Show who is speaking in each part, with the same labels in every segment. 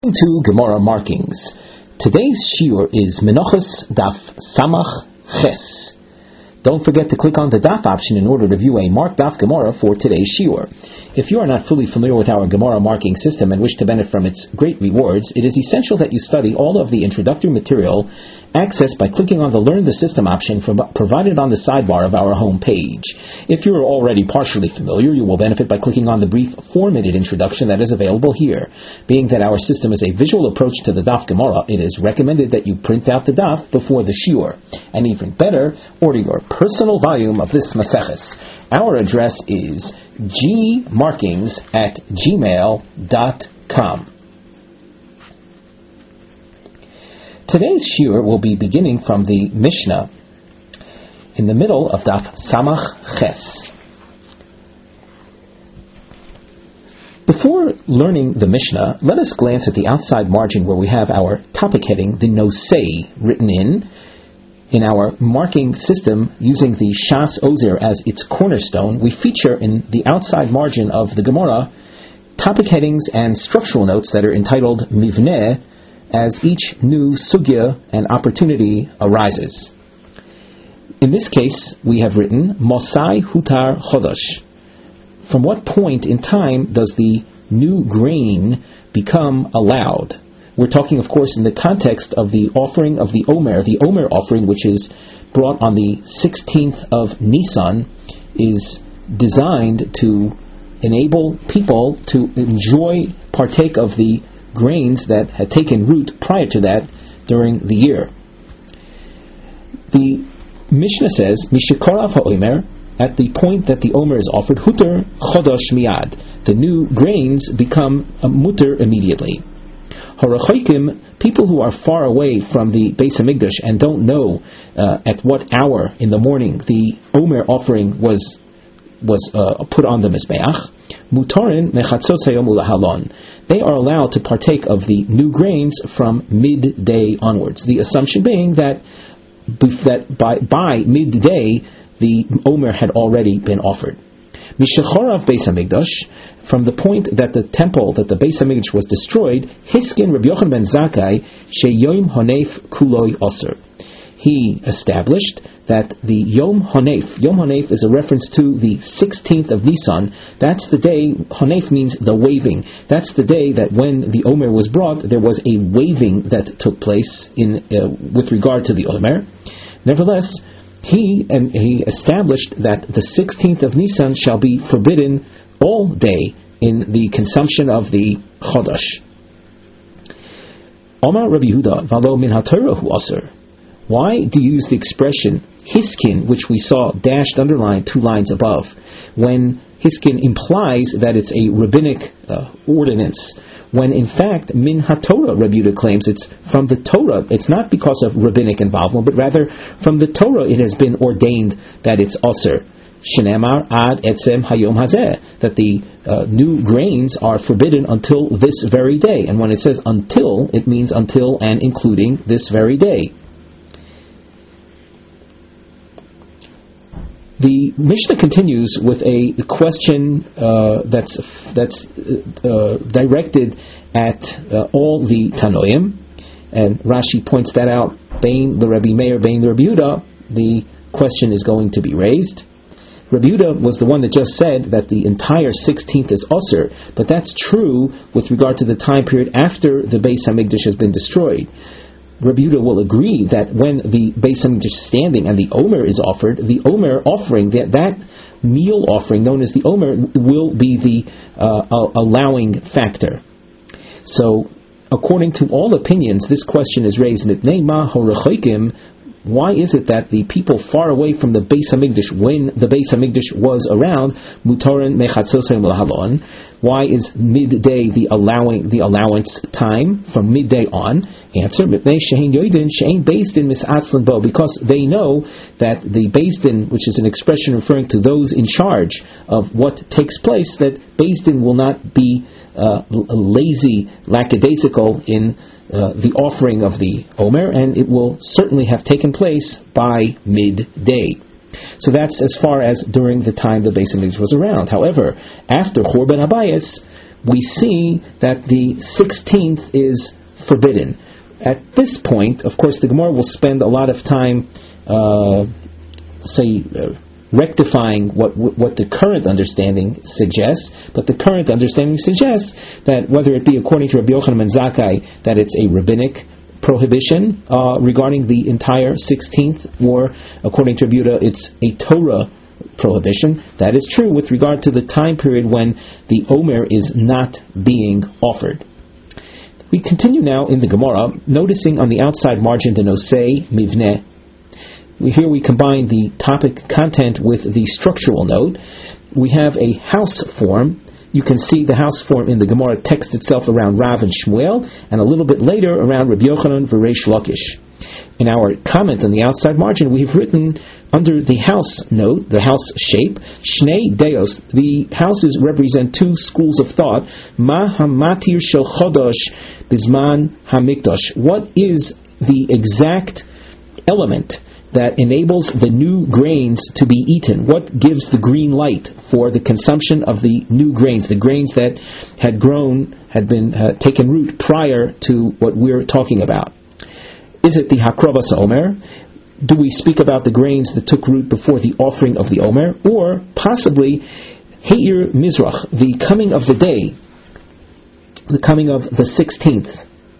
Speaker 1: To Gemara markings. Today's shiur is Menachos Daf Samach Ches. Don't forget to click on the Daf option in order to view a marked Daf Gemara for today's shiur. If you are not fully familiar with our Gemara marking system and wish to benefit from its great rewards, it is essential that you study all of the introductory material accessed by clicking on the Learn the System option provided on the sidebar of our home page. If you are already partially familiar, you will benefit by clicking on the brief 4-minute introduction that is available here. Being that our system is a visual approach to the Daf Gemara, it is recommended that you print out the Daf before the shiur. And even better, order your personal volume of this Maseches. Our address is gmarkings@gmail.com. Today's shiur will be beginning from the Mishnah in the middle of Daf Samach Ches. Before learning the Mishnah, let us glance at the outside margin where we have our topic heading, the Nosei, written in our marking system using the Shas Ozer as its cornerstone. We feature in the outside margin of the Gemara topic headings and structural notes that are entitled Mivneh, as each new sugya and opportunity arises. In this case, we have written Mosai Hutar Chodosh. From what point in time does the new grain become allowed? We're talking, of course, in the context of the offering of the Omer. The Omer offering, which is brought on the 16th of Nisan, is designed to enable people to partake of the grains that had taken root prior to that during the year. The Mishnah says, Mishikorav ha'omer, at the point that the Omer is offered, Huter chodosh miyad, the new grains become mutter immediately. Harachoikim, people who are far away from the Beis Hamikdash and don't know at what hour in the morning the Omer offering was put on the Mizbeach, Mutarin mechatzos hayom ulahalon. They are allowed to partake of the new grains from midday onwards. The assumption being that by midday the Omer had already been offered. Mishechorav Beis Hamikdash, from the point that the temple, that the Beis Hamikdash was destroyed, Hiskin Rabbi Yochanan ben Zakkai sheYom Honef kuloi Oser. He established that the Yom Honef is a reference to the 16th of Nisan. That's the day, Honef means the waving. That's the day that when the Omer was brought, there was a waving that took place with regard to the Omer. Nevertheless, he established that the 16th of Nisan shall be forbidden all day in the consumption of the Chodosh. Omar Rabbi Yehuda, v'lo min haTorah hu aser. Why do you use the expression Hiskin, which we saw dashed underlined 2 lines above, when Hiskin implies that it's a rabbinic ordinance, when in fact Min HaTorah, Rabbi Yehuda claims it's from the Torah. It's not because of rabbinic involvement, but rather from the Torah it has been ordained that it's Aser. Shenemar ad etzem hayom hazeh, that the new grains are forbidden until this very day. And when it says until, it means until and including this very day. The Mishnah continues with a question that's directed at all the Tanoim, and Rashi points that out. Bein the Rabbi Meir, bein the Rabbi Yehuda, the question is going to be raised. Rabbi Yehuda was the one that just said that the entire 16th is Osir, but that's true with regard to the time period after the Beis Hamikdash has been destroyed. Rabbi Yehuda will agree that when the Beis Hamikdash is standing and the Omer is offered, the Omer offering, that meal offering known as the Omer, will be the allowing factor. So, according to all opinions, this question is raised, Mipnei ma horechoikim. Why is it that the people far away from the Beis Hamikdash, when the Beis Hamikdash was around, mutarin mechatzos hayom ulahalon? Why is midday the allowance time from midday on? Answer: Mipnei she'ein yoidin she'ein beis din misatzlan bo, because they know that the beis din, which is an expression referring to those in charge of what takes place, that beis din will not be lazy, lackadaisical in the offering of the Omer, and it will certainly have taken place by midday. So that's as far as during the time the Beis Hamikdash was around. However, after Churban Habayis, we see that the 16th is forbidden. At this point, of course, the Gemara will spend a lot of time, rectifying what the current understanding suggests, but the current understanding suggests that whether it be according to Rabbi Yochanan ben Zakkai that it's a rabbinic prohibition regarding the entire 16th, or according to Rabbi Yehuda it's a Torah prohibition. That is true with regard to the time period when the Omer is not being offered. We continue now in the Gemara, noticing on the outside margin the nosei mivneh. Here we combine the topic content with the structural note. We have a house form. You can see the house form in the Gemara text itself around Rav and Shmuel, and a little bit later around Rabbi Yochanan v'Reish Lakish. In our comment on the outside margin, we've written under the house note, the house shape, Shnei Deos, the houses represent two schools of thought. Ma hamatir shel chodosh bizman hamikdash. What is the exact element that enables the new grains to be eaten? What gives the green light for the consumption of the new grains, the grains that had been taken root prior to what we're talking about? Is it the Hakrovas Omer? Do we speak about the grains that took root before the offering of the Omer? Or possibly Heir Mizrach, the coming of the day, the coming of the 16th.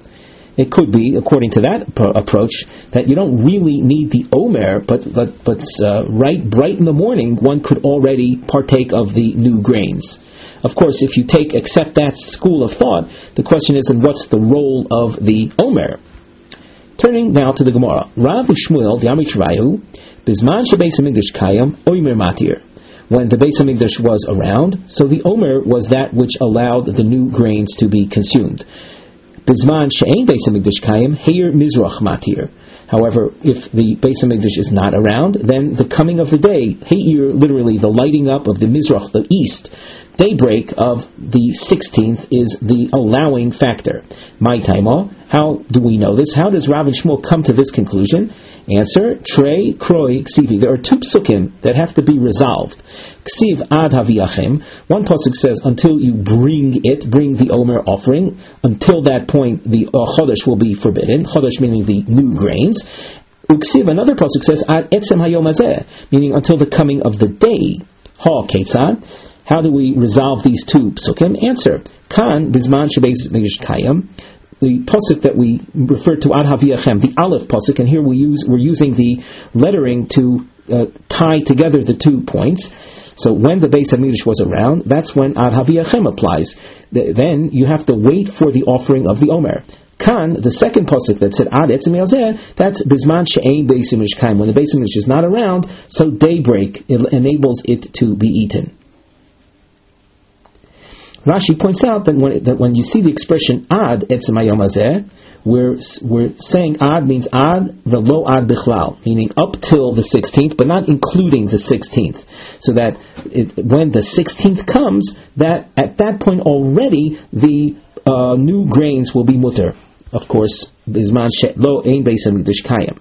Speaker 1: It could be, according to that approach, that you don't really need the Omer, but right bright in the morning, one could already partake of the new grains. Of course, if you accept that school of thought, the question is, then what's the role of the Omer? Turning now to the Gemara. Rav Shmuel, the Amitrayu, Bizman Shebeis HaMikdash Kayam, Omer Matir. When the Beis HaMikdash was around, so the Omer was that which allowed the new grains to be consumed. Bizman She'ein Beis HaMikdash Kayam, Heir Mizrach Matir. However, if the Beis HaMikdash is not around, then the coming of the day, Heir, literally the lighting up of the Mizrach, the east, daybreak of the 16th is the allowing factor. My taimo, how do we know this? How does Rav and Shmuel come to this conclusion? Answer, Trei Kroi Ksivi. There are two psukim that have to be resolved. Ksiv ad haviyachem. One pasuk says, until you bring the Omer offering. Until that point, the chodesh will be forbidden. Chodesh meaning the new grains. Uksiv, another pasuk says, ad etzem hayom hazeh, meaning until the coming of the day. Ha ketzad. How do we resolve these two psukim? Answer, Kan bizman shebeis mikdash kayam. The pasuk that we refer to ad haviyachem, the aleph pasuk, and here we're using the lettering to tie together the 2 points. So when the Beis HaMikdash was around, that's when ad haviyachem applies. Then you have to wait for the offering of the Omer. Kan, the second pasuk that said ad etzem yazeh, that's bizman she'ein Beis HaMikdash kayam. When the Beis HaMikdash is not around, so daybreak enables it to be eaten. Rashi points out that when you see the expression ad etzem hayom hazeh, we're saying ad means ad v'lo ad bichlal, meaning up till the 16th, but not including the 16th. So that when the 16th comes, that at that point already the new grains will be mutter. Of course, bizman she'lo ein Beis HaMikdash kayam.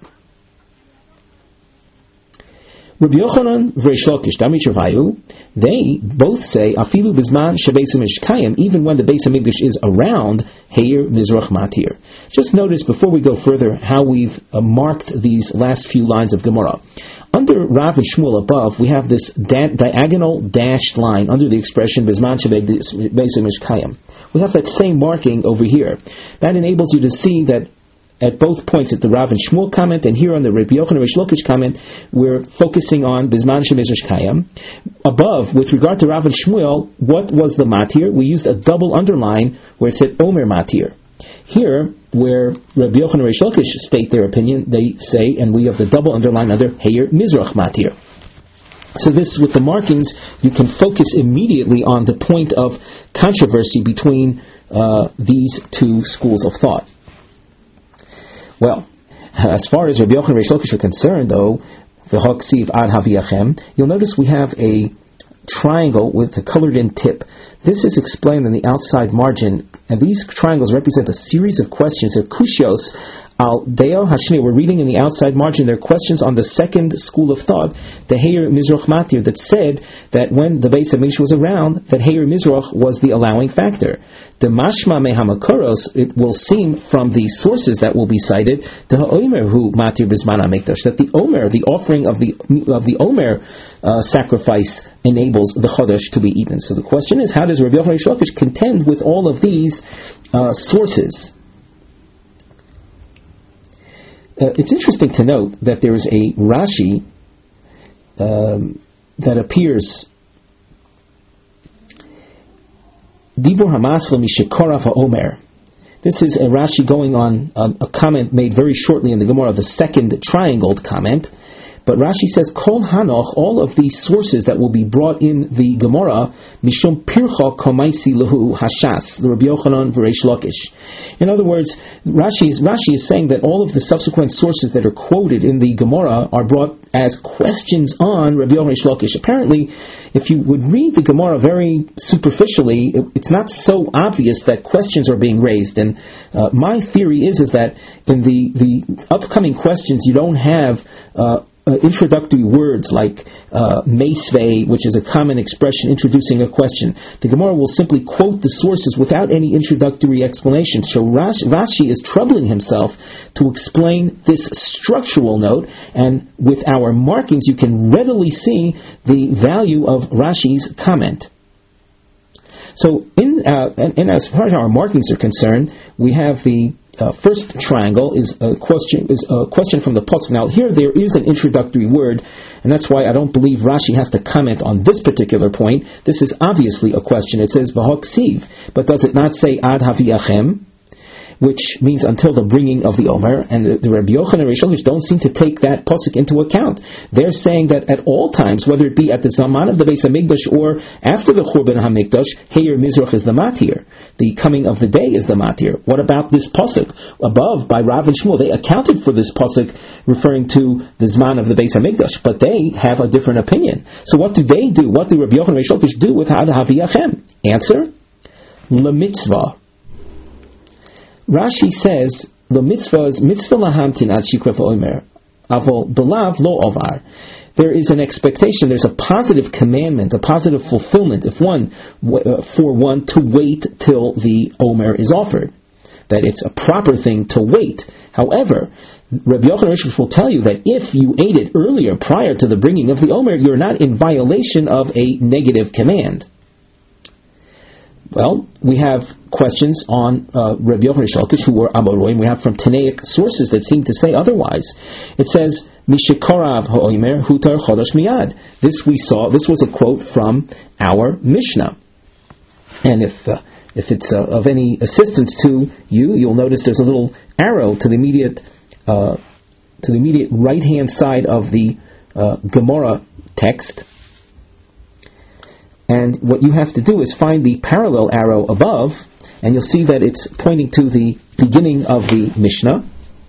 Speaker 1: Rabbi Yochanan v'Reish Lakish, Damich Ravayu, they both say, Afilu bizman shebeis HaMikdash kayam, even when the Beis HaMikdash is around, Heir Mizrach Matir. Just notice, before we go further, how we've marked these last few lines of Gemara. Under Rav and Shmuel above, we have this diagonal dashed line under the expression bizman shebeis HaMikdash kayam. We have that same marking over here. That enables you to see that at both points, at the Rav and Shmuel comment, and here on the Rabbi Yochanan Reish Lakish comment, we're focusing on Bizman Shemizrash Kayam. Above, with regard to Rav and Shmuel, what was the matir? We used a double underline where it said Omer matir. Here, where Rabbi Yochanan Reish Lakish state their opinion, they say, and we have the double underline under Heir Mizrach matir. So this, with the markings, you can focus immediately on the point of controversy between these two schools of thought. Well, as far as Rabbi Yochanan and Reish Lakish are concerned, though, v'haksiv ad haviyachem, you'll notice we have a triangle with a colored-in tip. This is explained in the outside margin, and these triangles represent a series of questions, of kushios, Al Deo Hashmi, we're reading in the outside margin, there are questions on the second school of thought, the Heir Mizrach Matir, that said that when the Beis HaMikdash was around, that Heir Mizrach was the allowing factor. The Mashma Mehamakoros, it will seem from the sources that will be cited, the Ha'omer Hu Matir Bizman HaMikdash, that the Omer, the offering of the Omer sacrifice enables the Chodesh to be eaten. So the question is, how does Rabbi Yochanan Reish Lakish contend with all of these sources? It's interesting to note that there is a Rashi that appears, Dibur Hamasla Mishikorav HaOmer. This is a Rashi going on a comment made very shortly in the Gemara, the second triangled comment. But Rashi says, Kol Hanoch, all of these sources that will be brought in the Gemara, Mishum Pircha Komaisi Lahu Hashas, the Rabbi Yochanan V'Reish Lakish. In other words, Rashi is saying that all of the subsequent sources that are quoted in the Gemara are brought as questions on Rabbi Yochanan V'Reish Lakish. Apparently, if you would read the Gemara very superficially, it's not so obvious that questions are being raised. And my theory is that in the upcoming questions, you don't have introductory words like meisvei, which is a common expression introducing a question. The Gemara will simply quote the sources without any introductory explanation. So Rashi is troubling himself to explain this structural note, and with our markings you can readily see the value of Rashi's comment. So and as far as our markings are concerned, we have the first triangle is a question from the pasuk. Now here there is an introductory word, and that's why I don't believe Rashi has to comment on this particular point. This is obviously a question. It says v'hoksiv, but does it not say ad haviachem, which means until the bringing of the Omer? And the Rabbi Yochanan and Reish Lakish don't seem to take that pasuk into account. They're saying that at all times, whether it be at the Zaman of the Beis HaMikdash or after the Churban HaMikdash, Heir Mizrach is the matir. The coming of the day is the matir. What about this pasuk above by Rav and Shmuel? They accounted for this pasuk referring to the Zman of the Beis HaMikdash, but they have a different opinion. So what do they do? What do Rabbi Yochanan and Reish Lakish do with Ad Haviachem? Answer: L'mitzvah. Rashi says the mitzvah is mitzvah lahamtin ad shikraf omer, avol belav lo ovar. There is an expectation, there's a positive commandment, a positive fulfillment for one to wait till the Omer is offered. That it's a proper thing to wait. However, Rabbi Yochanan Reish Lakish will tell you that if you ate it earlier, prior to the bringing of the Omer, you're not in violation of a negative command. Well, we have questions on Rabbi Yochanan Reish Lakish, who were Amoraim. We have from Tanaic sources that seem to say otherwise. It says, Mishikorav ha'omer hutar chodesh miyad. This was a quote from our Mishnah. And if it's of any assistance to you, you'll notice there's a little arrow to the immediate right-hand side of the Gemara text. And what you have to do is find the parallel arrow above, and you'll see that it's pointing to the beginning of the Mishnah.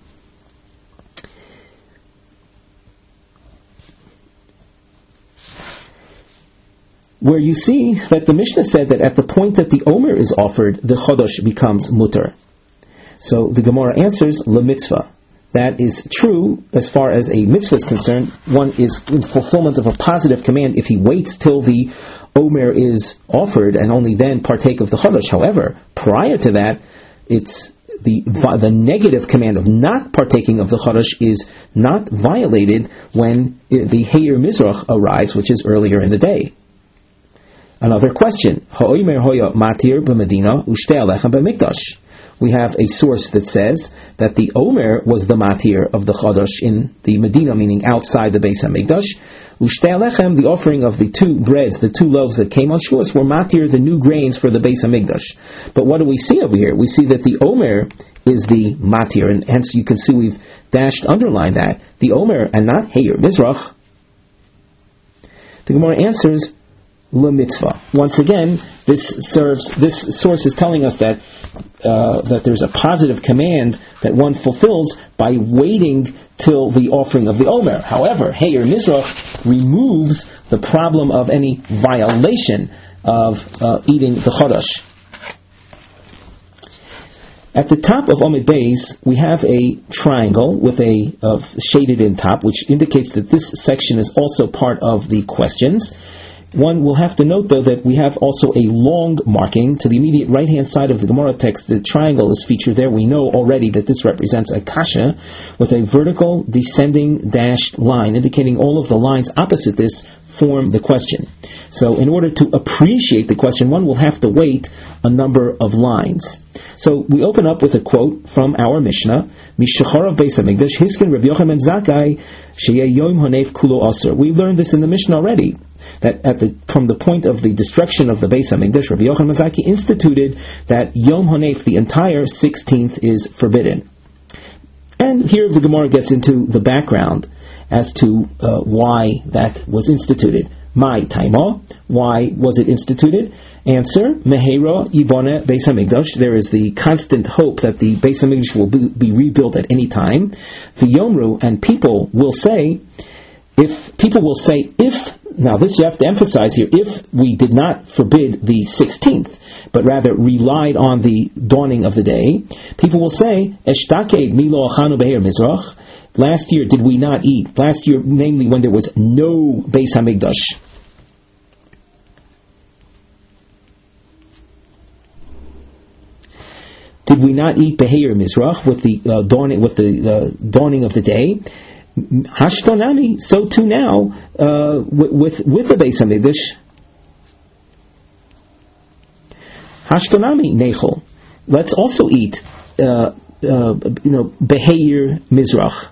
Speaker 1: Where you see that the Mishnah said that at the point that the Omer is offered, the Chodesh becomes mutter. So the Gemara answers, L'mitzvah. That is true as far as a mitzvah is concerned. One is in fulfillment of a positive command if he waits till the Omer is offered and only then partake of the Chodesh. However, prior to that, it's the negative command of not partaking of the Chodesh is not violated when the Heir Mizrach arrives, which is earlier in the day. Another question. Ha'omer hoya matir b'medina u'shtei alechem b'mikdash. We have a source that says that the Omer was the matir of the Chodesh in the Medina, meaning outside the Beis HaMikdash. U'shtei alechem, the offering of the two breads, the two loaves that came on Shavuos, were matir, the new grains for the Beis HaMikdash. But what do we see over here? We see that the Omer is the matir, and hence you can see we've underlined that. The Omer and not Heir Mizrach. The Gemara answers, L'mitzvah. Once again, this source is telling us that there's a positive command that one fulfills by waiting till the offering of the Omer. However, Heir Mizrach removes the problem of any violation of eating the Chodesh. At the top of Omid Beis, we have a triangle with a shaded in top, which indicates that this section is also part of the questions. One will have to note, though, that we have also a long marking to the immediate right-hand side of the Gemara text. The triangle is featured there. We know already that this represents a kasha with a vertical descending dashed line, indicating all of the lines opposite this form the question. So in order to appreciate the question, one will have to wait a number of lines. So we open up with a quote from our Mishnah, Mishacharav Beis HaMikdash, Hiskin Rabbi Yochanan ben Zakkai, Sheyeh Yom Hanef Kulo Aser. We learned this in the Mishnah already, that from the point of the destruction of the Beis HaMikdash, Rabbi Yochanan ben Zakkai instituted that Yom Hanef, the entire 16th, is forbidden. And here the Gemara gets into the background as to why that was instituted. My taima, why was it instituted? Answer, Mehera Yibone Beis HaMikdash. There is the constant hope that the Beis HaMikdash will be rebuilt at any time. The Yomru, and people will say, now this you have to emphasize here, if we did not forbid the 16th, but rather relied on the dawning of the day, people will say, Eshtaked Milo Achanu Be'er Mizrach. Last year, did we not eat? Last year, namely when there was no Beis HaMikdash. Did we not eat Be'er Mizrach with the dawning of the day? Hashtonami, so too now with the Beis HaMikdash. Hashtonami nechol. Let's also eat Be'er Mizrach.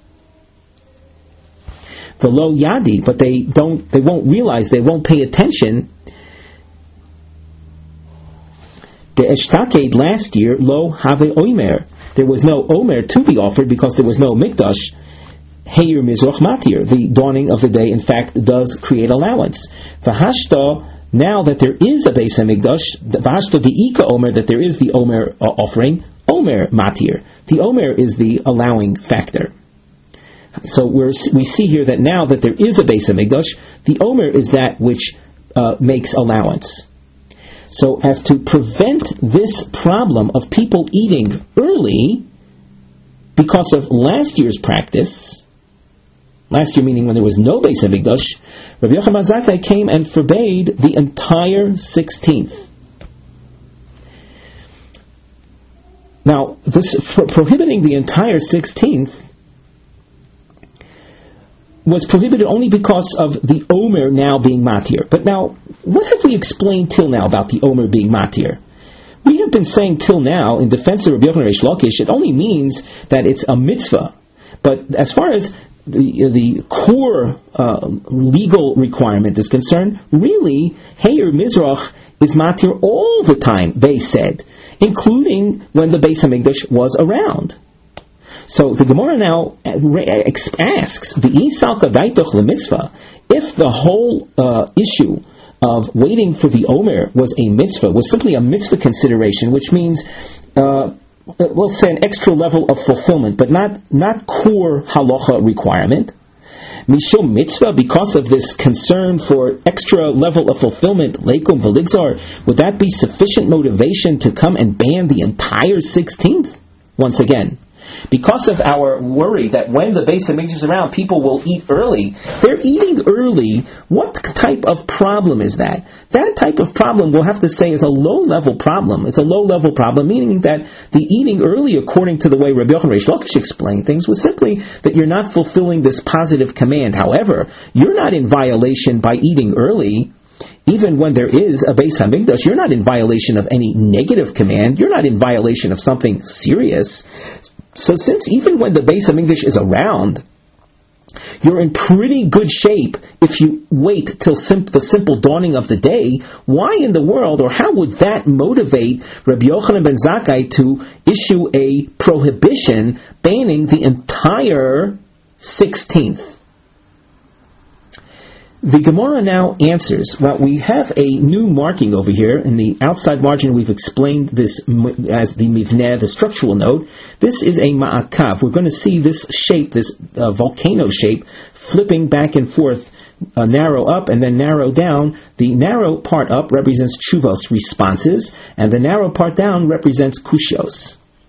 Speaker 1: V'lo yadi, but they won't realize, they won't pay attention. The Eshtaked last year, lo have omer. There was no omer to be offered because there was no mikdash. Heir Mizrach Matir, the dawning of the day, in fact, does create allowance. V'hashta, now that there is a Beis HaMikdash, v'hashta di'ika omer, that there is the omer offering, omer Matir. The omer is the allowing factor. So we see here that now that there is a Beis HaMikdash, the omer is that which makes allowance. So as to prevent this problem of people eating early because of last year's practice, last year meaning when there was no Beis HaMikdash, Rabbi Yochanan ben Zakkai came and forbade the entire 16th. Now, this prohibiting the entire 16th was prohibited only because of the Omer now being Matir. But now, what have we explained till now about the Omer being Matir? We have been saying till now, in defense of Rabbi Yochanan Reish Lakish, it only means that it's a mitzvah. But as far as the core legal requirement is concerned, really, Heir Mizrach is Matir all the time, they said, including when the Beis HaMikdash was around. So the Gemara now asks, if the whole issue of waiting for the Omer was a mitzvah, was simply a mitzvah consideration, which means, let's say, an extra level of fulfillment, but not core halacha requirement. Mishum mitzvah, because of this concern for extra level of fulfillment, leikum v'ligzar, would that be sufficient motivation to come and ban the entire 16th? Once again, because of our worry that when the Beis HaMikdash is around, people will eat early. They're eating early. What type of problem is that? That type of problem, we'll have to say, is a low-level problem. It's a low-level problem, meaning that the eating early, according to the way Rabbi Yochanan Reish Lakish explained things, was simply that you're not fulfilling this positive command. However, you're not in violation by eating early. Even when there is a Beis HaMikdash, you're not in violation of any negative command. You're not in violation of something serious. So since even when the Beis HaMikdash is around, you're in pretty good shape if you wait till the simple dawning of the day, why in the world, or how would that motivate Rabbi Yochanan ben Zakkai to issue a prohibition banning the entire 16th? The Gemara now answers. Well, we have a new marking over here. In the outside margin, we've explained this as the mivneh, the structural note. This is a ma'akav. We're going to see this shape, this volcano shape, flipping back and forth, narrow up and then narrow down. The narrow part up represents tshuvos, responses, and the narrow part down represents kushos.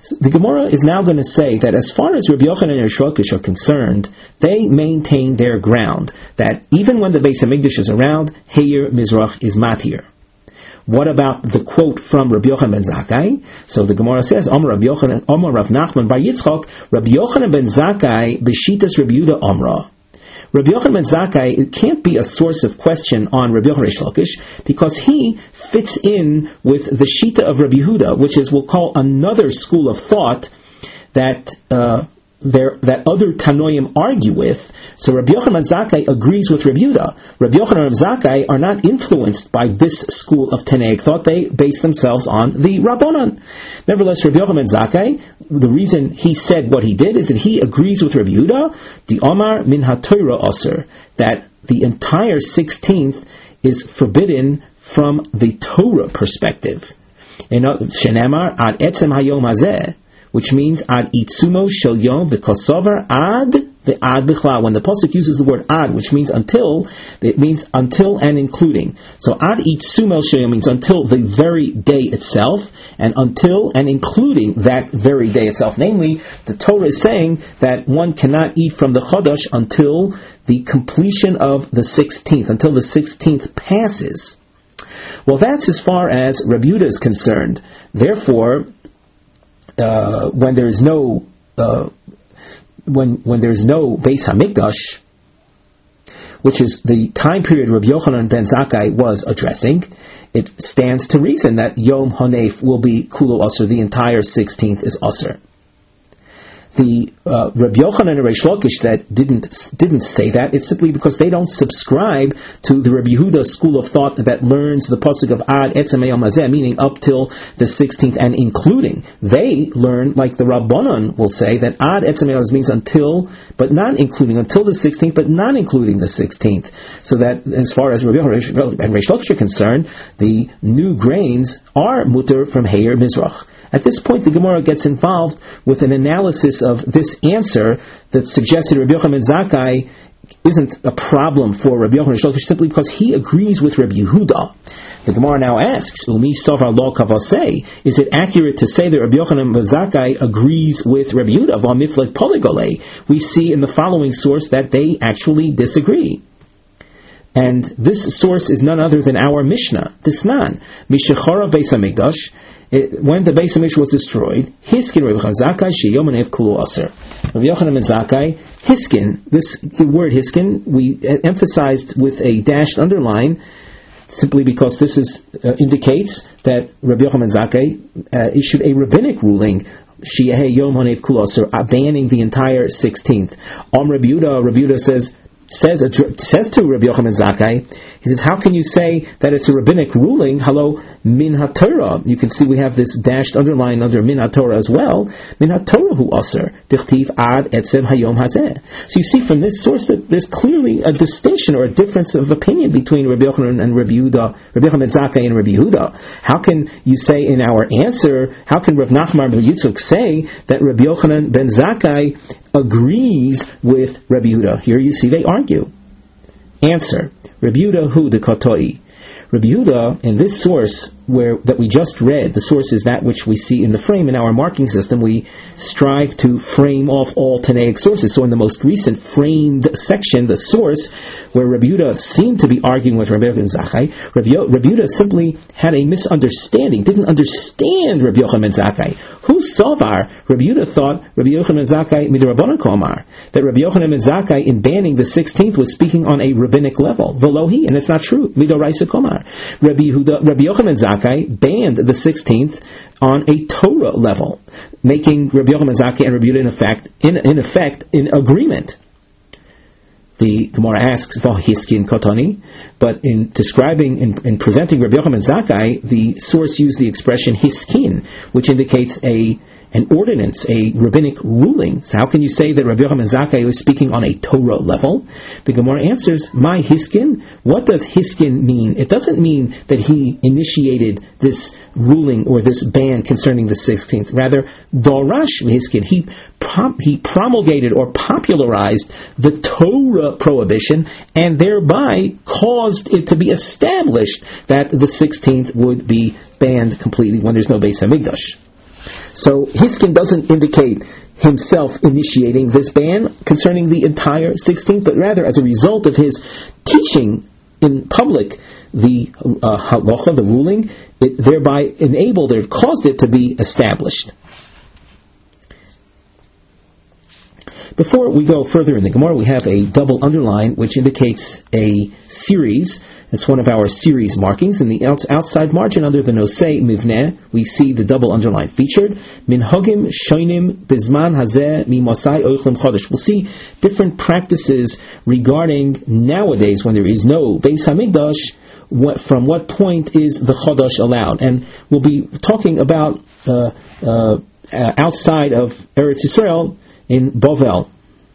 Speaker 1: So the Gemara is now going to say that as far as Rabbi Yochanan and Reish Lakish are concerned, they maintain their ground, that even when the Beis Hamikdash is around, Heir Mizrach is matir. What about the quote from Rabbi Yochanan ben Zakkai? So the Gemara says, Amar Rabbi Yochanan, Amar Rav Nachman bar Yitzchak, Rabbi Yochanan ben Zakkai b'shitas Rabbi Yehuda Amra. Rabbi Yochanan ben Zakkai, it can't be a source of question on Rabbi Yochanan Reish Lakish, because he fits in with the Shita of Rabbi Yehuda, which is, we'll call, another school of thought that that other Tanoim argue with. So Rabbi Yochanan ben Zakkai agrees with Rabbi Yehuda. Rabbi Yochanan and Zakkai are not influenced by this school of Tanaic thought. They base themselves on the Rabbanan. Nevertheless, Rabbi Yochanan ben Zakkai, the reason he said what he did is that he agrees with Rabbi Yehuda, the Omar min ha-Torah aser, that the entire 16th is forbidden from the Torah perspective. Shenemar ad etzem hayom hazeh, which means ad itzumo shel yom v'kosover ad ve'ad b'chlal. When the pasuk uses the word ad, which means until, it means until and including. So ad itzumo shel yom means until the very day itself, and until and including that very day itself. Namely, the Torah is saying that one cannot eat from the Chodesh until the completion of the 16th, until the 16th passes. Well, that's as far as Rabbi Yehuda is concerned. Therefore, when there is no when there's no Beis Hamikdash, which is the time period Rabbi Yochanan ben Zakkai was addressing, it stands to reason that Yom Hanef will be Kulu Asr, the entire 16th is Asr. The Rabbi Yochanan and Reish Lakish that didn't say that, it's simply because they don't subscribe to the Rabbi Yehuda school of thought that learns the pasuk of Ad Etzem Hayom Hazeh, meaning up till the 16th and including. They learn, like the Rabbanan will say, that Ad Etzem Hayom Hazeh means until, but not including, until the 16th, but not including the 16th. So that as far as Rabbi Yochanan and Reish Lakish are concerned, the new grains are mutter from Heir Mizrach. At this point, the Gemara gets involved with an analysis of this answer that suggested Rabbi Yochanan ben Zakkai isn't a problem for Rabbi Yochanan simply because he agrees with Rabbi Yehuda. The Gemara now asks, Umi Sovar Lo Kavasei, is it accurate to say that Rabbi Yochanan ben Zakkai agrees with Rabbi Yehuda? V'amiflek poligole. We see in the following source that they actually disagree. And this source is none other than our Mishnah, Tisnan. Mishachara Beis Hamikdash. When the Beis Hamikdash was destroyed, Hiskin Rabbi Yochanan Zakkai sheyom hanef kulu aser. Rabbi Yochanan ben Zakkai, Hiskin. This word Hiskin we emphasized with a dashed underline, simply because this indicates that Rabbi Yochanan ben Zakkai issued a rabbinic ruling. Sheyeh yom hanef kulu aser, banning the entire 16th. Rabbi Yehuda says to Rabbi Yochanan ben Zakkai, he says, how can you say that it's a rabbinic ruling? Hello, min ha-Torah. You can see we have this dashed underline under min ha-Torah as well. Min ha-Torah hu aser, dichtiv ad etzem hayom hazeh. So you see from this source that there's clearly a distinction or a difference of opinion between Rabbi Yochanan and Rabbi Yehuda, Rabbi Yochanan ben Zakkai and Rabbi Yehuda. How can you say in our answer, how can Rav Nachman ben Yitzchak say that Rabbi Yochanan ben Zakkai agrees with Rabbi Yehuda? Here you see they argue. Answer. Rabbi Yehuda hu de katoi. Rabbi Yehuda, in this source that we just read, the source is that which we see in the frame in our marking system. We strive to frame off all Tanaic sources. So in the most recent framed section, the source where Rabbi Yehuda seemed to be arguing with Rabbi Yochanan ben Zakkai, Rabbi Yehuda simply had a misunderstanding, didn't understand Rabbi Yochanan ben Zakkai. Who savar? Rabbi Yehuda thought Rabbi Yochanan ben Zakkai midrabanan komar, that Rabbi Yochanan ben Zakkai in banning the 16th was speaking on a rabbinic level. Velohi, and it's not true. Midoraisa komar. Rabbi Yochanan ben Zakkai banned the 16th on a Torah level, making Rabbi Yochanan ben Zakkai and Rabbi Yehuda in effect in agreement. The Gemara asks, "Hiskin kotani," but in describing, in presenting Rabbi Yochanan ben Zakkai, the source used the expression hiskin, which indicates an ordinance, a rabbinic ruling. So how can you say that Rabbi Yochanan ben Zakkai was speaking on a Torah level? The Gemara answers, my hiskin? What does hiskin mean? It doesn't mean that he initiated this ruling or this ban concerning the 16th. Rather, dorash hiskin. He promulgated or popularized the Torah prohibition and thereby caused it to be established that the 16th would be banned completely when there's no Beis Hamikdash. So Hiskin doesn't indicate himself initiating this ban concerning the entire 16th, but rather as a result of his teaching in public the halacha, the ruling, it thereby enabled or caused it to be established. Before we go further in the Gemara, we have a double underline which indicates a series. It's one of our series markings. In the outside margin under the Nosei Mivneh, we see the double underline featured. Minhagim shoinim bizman hazeh mimosai oichlim chodesh. We'll see different practices regarding nowadays when there is no Beis Hamikdash. From what point is the chodesh allowed? And we'll be talking about outside of Eretz Yisrael in Bovel.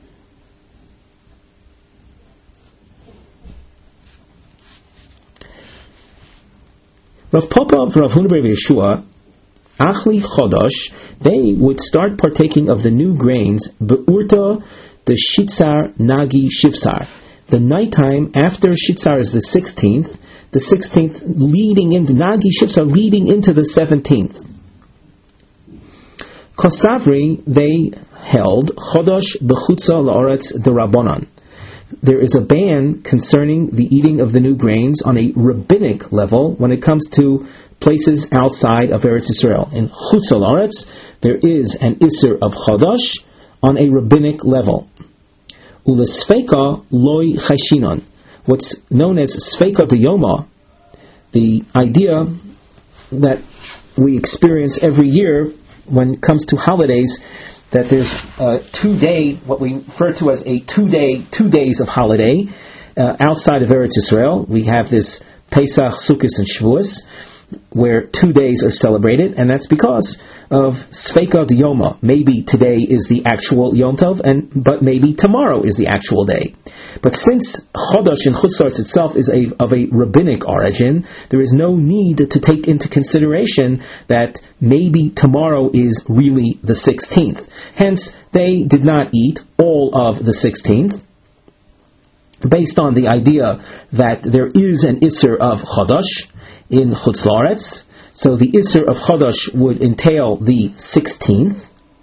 Speaker 1: Rav Papa of Rav Huna bar Yeshua, Achli Chodosh, they would start partaking of the new grains, Be'urta, the Shitzar Nagi Shivsar. The nighttime after Shitzar is the 16th leading into Nagi Shivsar, leading into the 17th. Kosavri, they held Chodosh Bechutza La'aretz D'Rabbanan. There is a ban concerning the eating of the new grains on a rabbinic level when it comes to places outside of Eretz Yisrael. In Chutza La'aretz, there is an Isser of Chodosh on a rabbinic level. Ulesfeika Loi Chayshinon. What's known as Sfeika D'Yoma, the idea that we experience every year when it comes to holidays, that there's a 2-day, what we refer to as a 2 days of holiday outside of Eretz Yisrael. We have this Pesach, Sukkot, and Shavuos, where 2 days are celebrated, and that's because of Sfeika D'Yoma. Maybe today is the actual Yom Tov, but maybe tomorrow is the actual day. But since Chodosh in Chutz La'aretz itself is of a rabbinic origin, there is no need to take into consideration that maybe tomorrow is really the 16th. Hence, they did not eat all of the 16th, based on the idea that there is an Isser of Chodosh in Chutz La'aretz. So the Isser of Chodosh would entail the 16th.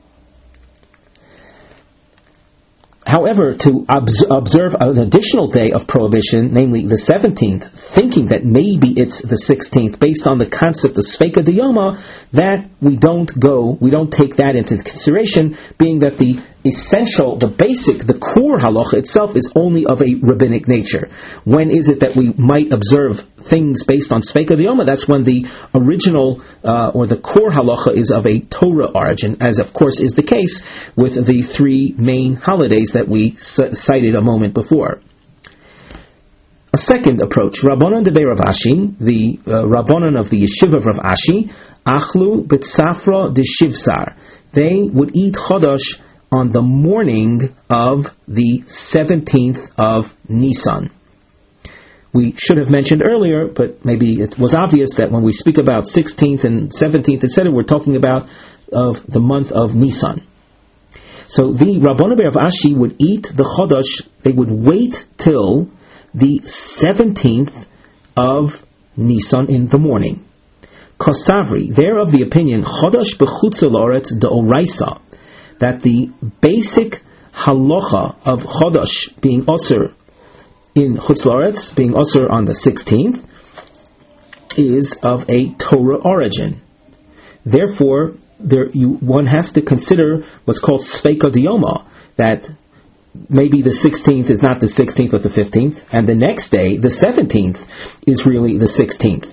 Speaker 1: However, to observe an additional day of prohibition, namely the 17th, thinking that maybe it's the 16th, based on the concept of Sfeika D'Yoma, that we don't take that into consideration, being that the essential, the basic, the core halacha itself is only of a rabbinic nature. When is it that we might observe things based on Sfeika D'Yoma? That's when the original or the core halacha is of a Torah origin, as of course is the case with the 3 main holidays that we cited a moment before. A second approach, Rabbanan de Rav Ashi, the Rabbanan of the Yeshiva of Rav Ashi, Achlu B'Tzafra de Shivsar. They would eat Chodosh on the morning of the 17th of Nisan. We should have mentioned earlier, but maybe it was obvious that when we speak about 16th and 17th, etc., we're talking about of the month of Nisan. So the Rabbanan Rav Ashi would eat the Chodosh, they would wait till the 17th of Nisan in the morning. Kosavri, they're of the opinion, Chodosh B'Chutz La'aretz D'Oraisa, that the basic halacha of Chodosh being Osir in Chutz La'aretz, being Osir on the 16th, is of a Torah origin. Therefore, one has to consider what's called Sfeika D'Yoma, that maybe the 16th is not the 16th but the 15th, and the next day, the 17th, is really the 16th.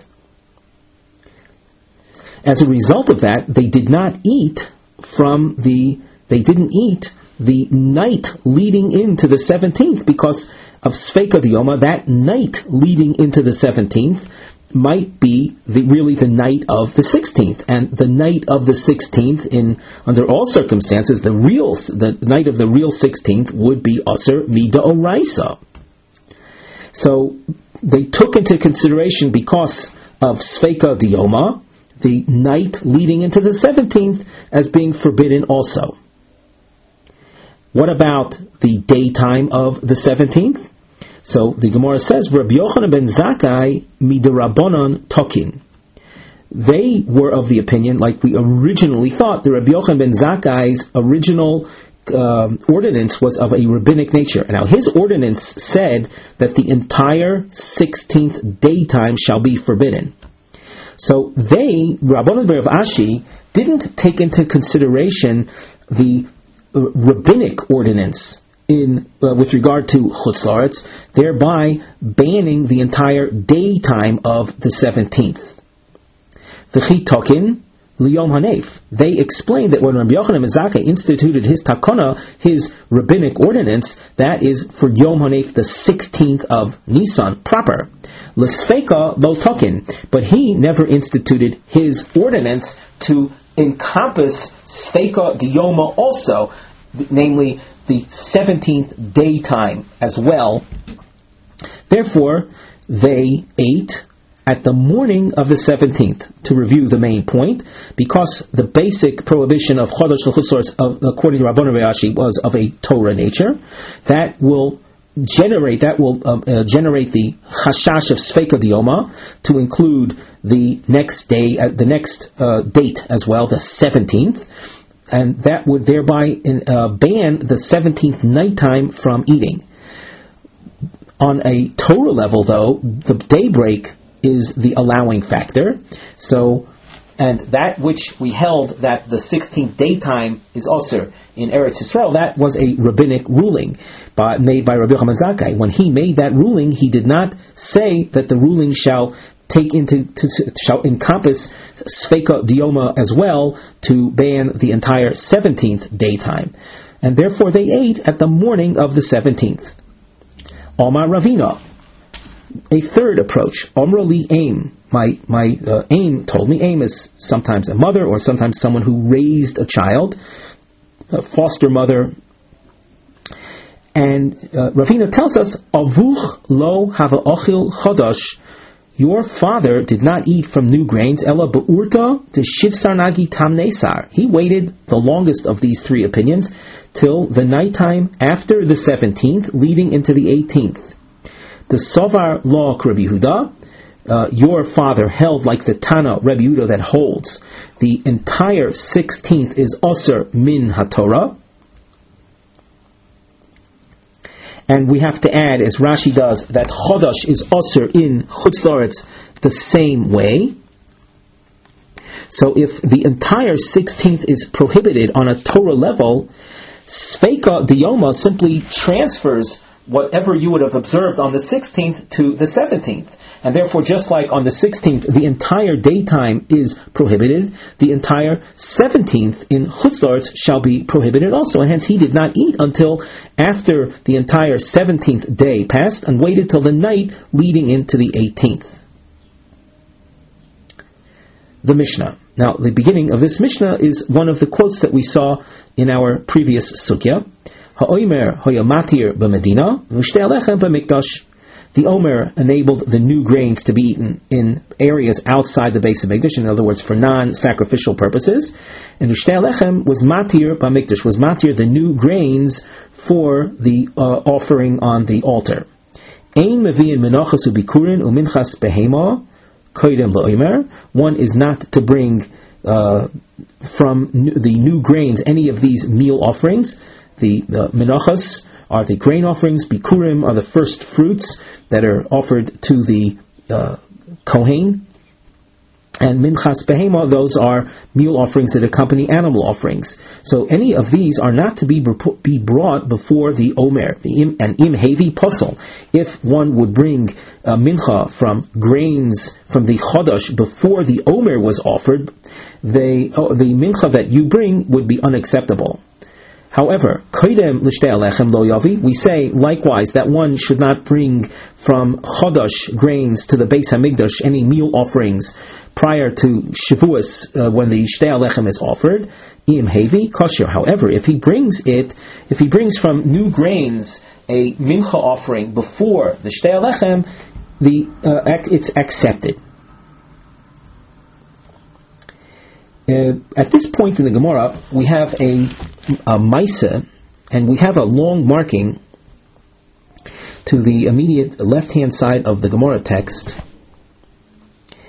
Speaker 1: As a result of that, they didn't eat the night leading into the 17th because of Sfeika D'Yoma. That night leading into the 17th might be really the night of the 16th, and the night of the 16th, under all circumstances, the night of the real 16th would be Asr Mid'Oraisa. So they took into consideration, because of Sfeika D'Yoma, the night leading into the 17th as being forbidden also. What about the daytime of the 17th? So the Gemara says, Rabbi Yochanan ben Zakkai mid'Rabbanan tokin. they were of the opinion, like we originally thought, the Rabbi Yochanan ben Zakkai's original ordinance was of a rabbinic nature. Now, his ordinance said that the entire 16th daytime shall be forbidden. So they, Rabbanan Berav Ashi, didn't take into consideration the rabbinic ordinance with regard to Chutz La'aretz, thereby banning the entire daytime of the 17th. V'chi tokin liyom hanef. They explained that when Rabbi Yochanan ben Zakkai instituted his takana, his rabbinic ordinance, that is for Yom Hanef, the 16th of Nisan proper. L'sfeika lo tokin, but he never instituted his ordinance to encompass Sfeika Diyoma also, namely the 17th daytime as well. Therefore, they ate at the morning of the 17th, to review the main point, because the basic prohibition of Chodesh L'Chutz La'aretz, according to Rabbanan Berav Ashi, was of a Torah nature. That will generate the chashash of Sfeika Diyoma to include the next day, the next date as well, the 17th, and that would thereby ban the 17th nighttime from eating. On a Torah level, though, the daybreak is the allowing factor. So, and that which we held that the 16th daytime is also in Eretz Yisrael, that was a rabbinic ruling made by Rabbi Yochanan ben Zakkai. When he made that ruling, he did not say that the ruling shall encompass Sfeika Diyoma as well to ban the entire 17th daytime. And therefore they ate at the morning of the 17th. Omar Ravina, a third approach. Omra li aim. My aim told me. Aim is sometimes a mother or sometimes someone who raised a child, a foster mother. And Ravina tells us, Avuch lo hava ochil chodosh. Your father did not eat from new grains. Ella be'urta to shivsar nagi tam nesar. He waited the longest of these three opinions till the nighttime after the 17th, leading into the 18th. The Sovar law Rabbi Yehuda, your father held like the Tana Rabbi Yehuda that holds the entire 16th is Osir min HaTorah. And we have to add, as Rashi does, that Chodosh is Osir in Chutz La'aretz the same way. So if the entire 16th is prohibited on a Torah level, Sfeika Diyoma simply transfers whatever you would have observed on the 16th to the 17th. And therefore, just like on the 16th, the entire daytime is prohibited, the entire 17th in Chutz La'aretz shall be prohibited also. And hence he did not eat until after the entire 17th day passed and waited till the night leading into the 18th. The Mishnah. Now, the beginning of this Mishnah is one of the quotes that we saw in our previous sugya. Ha'omer hoyamatir b'medina, v'shtei alechem b'mikdash. The Omer enabled the new grains to be eaten in areas outside the base of Mikdash, in other words, for non-sacrificial purposes. And V'shtei alechem was matir b'mikdash, was matir the new grains for the offering on the altar. Ein mevi'in menachas ubikurin uminchas behema koidem la'omer. One is not to bring from the new grains any of these meal offerings. The menachas are the grain offerings. Bikurim are the first fruits that are offered to the Kohen. And minchas behema, those are meal offerings that accompany animal offerings. So any of these are not to be brought before the Omer, an im hevi posel. If one would bring mincha from grains from the Chodosh before the Omer was offered, the mincha that you bring would be unacceptable. However, koidem l'shtei alechem lo yavi, we say likewise that one should not bring from Chodosh grains to the Beis Hamikdash any meal offerings prior to Shavuos when the shtei alechem is offered. Im hevi kosher. However, if he brings from new grains a mincha offering before the shtei alechem, it's accepted. At this point in the Gemara, we have a Maisa, and we have a long marking to the immediate left-hand side of the Gemara text.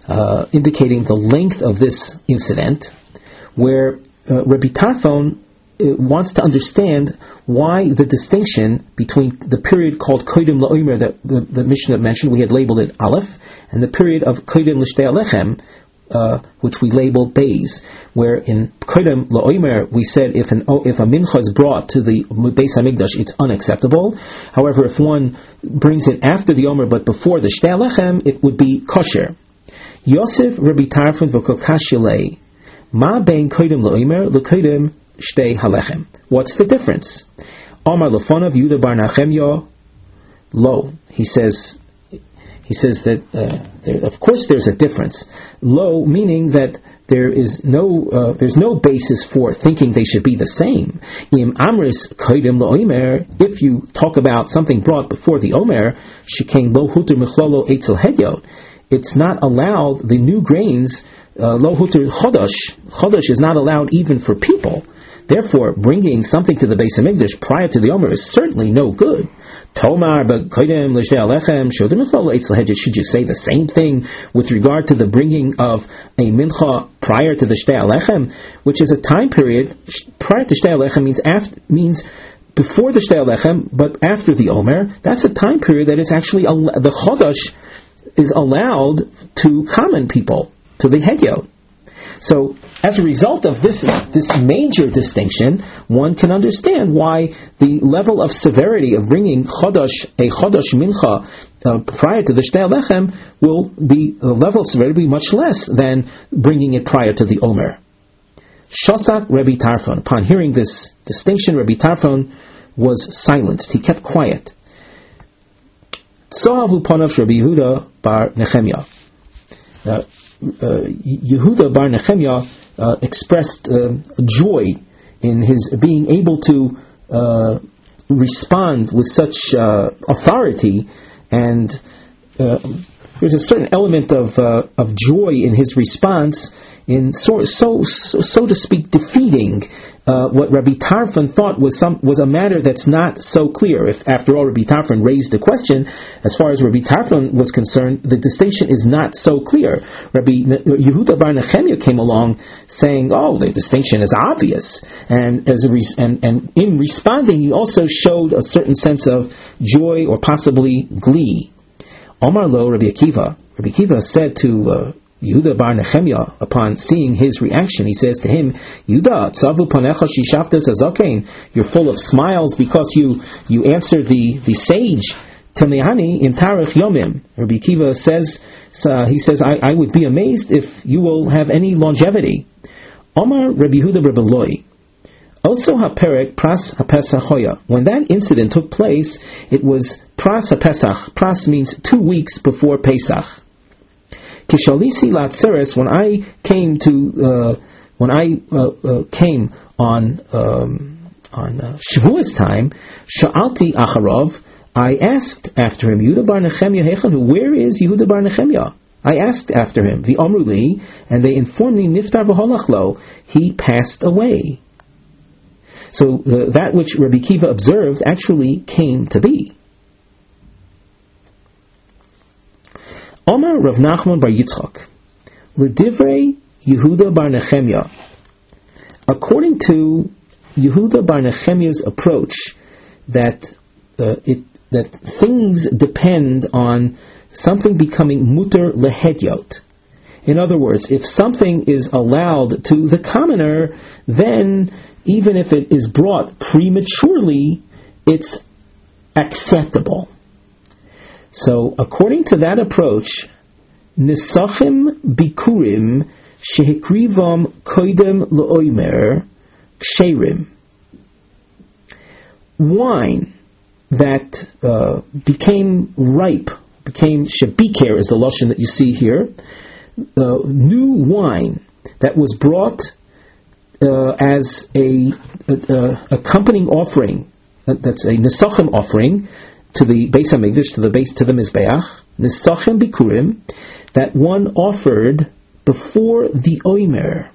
Speaker 1: indicating the length of this incident, where Rabbi Tarfon wants to understand why the distinction between the period called Kodim La'omer that the Mishnah mentioned, we had labeled it Aleph, and the period of Kodim L'Shtei Alechem, which we labeled Beis, where in Kodim La'omer we said if a mincha is brought to the Beis HaMikdash, it's unacceptable. However, if one brings it after the Omer but before the Shtei Alechem, it would be kosher. Yosef Rabbi Tarfon v'Kokashilei Ma bein Kodim La'omer l'Kodim Shtei Halechem. What's the difference? Omar Lefonav Yehuda bar Nachemya Lo. He says that of course there's a difference. Lo, meaning that there's no basis for thinking they should be the same. Im Amris Kodim La'omer. If you talk about something brought before the Omer, Shekain Lo Huter Michlolo Eitzel Hedyot. It's not allowed. The new grains Lo Huter Chodosh is not allowed even for people. Therefore, bringing something to the Beis HaMikdash prior to the Omer is certainly no good. Tomar, but Kodim L'Shtei Alechem, should you say the same thing with regard to the bringing of a mincha prior to the Shtei Alechem, which is a time period prior to Shtei Alechem means before the Shtei Alechem, but after the Omer. That's a time period that is actually the Chodosh is allowed to common people, to the Hedyot. So, as a result of this major distinction, one can understand why the level of severity of bringing a chodosh mincha prior to the Shtei Alechem the level of severity will be much less than bringing it prior to the Omer. Shosak Rabbi Tarfon. Upon hearing this distinction, Rabbi Tarfon was silenced. He kept quiet. Tzohavu panav Rabbi Yehuda bar Nechemya. Yehuda bar Nechemya expressed joy in his being able to respond with such authority, and there's a certain element of joy in his response, in so to speak defeating what Rabbi Tarfon thought was a matter that's not so clear. If after all Rabbi Tarfon raised the question, as far as Rabbi Tarfon was concerned, the distinction is not so clear. Rabbi Yehuda bar Nechemya came along saying, "Oh, the distinction is obvious," and in responding, he also showed a certain sense of joy or possibly glee. Omar lo Rabbi Akiva. Rabbi Akiva said to Yehuda bar Nechemya, upon seeing his reaction, he says to him, Yehuda, tzavu panecha shishaftas hazakein, you're full of smiles because you answered the sage, Temehani in Tarich Yomim. Rabbi Akiva says, I would be amazed if you will have any longevity. Omar Rabbi Yehuda Rabbi Loi. Also haperek pras hapesach hoya. When that incident took place, it was pras hapesach. Pras means 2 weeks before Pesach. Kishalisi latzeres, when I came on Shavuos time, sha'alti acharov, I asked after him, Yehuda bar Nechemya hechanu, where is Yehuda bar Nechemya? I asked after him, v'omru li, and they informed me, niftar v'holach lo, he passed away. So that which Rabbi Akiva observed actually came to be. Omar Rav Nachman bar Yitzchak, L'divrei Yehuda bar Nechemya. According to Yehuda bar Nechemya's approach, that things depend on something becoming muter lehedyot. In other words, if something is allowed to the commoner, then even if it is brought prematurely, it's acceptable. So, according to that approach, nisachim bikurim shehikrivam koidem leoimer ksherim. Wine that became ripe, became shebikir is the lashon that you see here. New wine that was brought as a accompanying offering, that's a nisachim offering, to the Beis HaMikdash, to the Mizbeach, Nisachim Bikurim, that one offered before the Omer.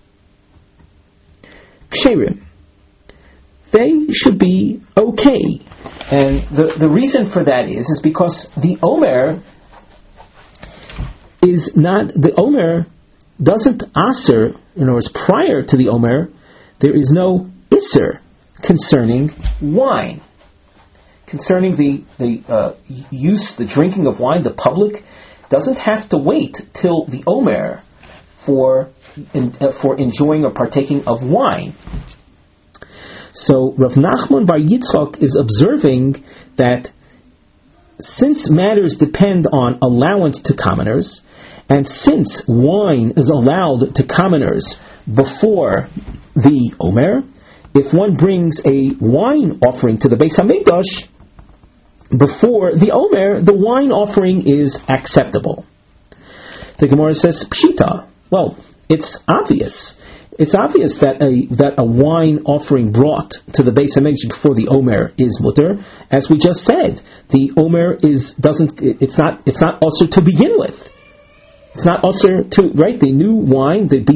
Speaker 1: Ksherim. They should be okay. And the reason for that is because the Omer is not, the Omer doesn't aser, in other words, prior to the Omer, there is no iser concerning wine. Concerning the use, the drinking of wine, the public doesn't have to wait till the Omer for enjoying or partaking of wine. So Rav Nachman Bar Yitzchak is observing that since matters depend on allowance to commoners, and since wine is allowed to commoners before the Omer, if one brings a wine offering to the Beis HaMikdash before the Omer, the wine offering is acceptable. The Gemara says, Pshita. Well, it's obvious. It's obvious that a wine offering brought to the Beis HaMikdash before the Omer is mutter. As we just said, the Omer it's not usher to begin with. It's not usher to, right? The new wine, the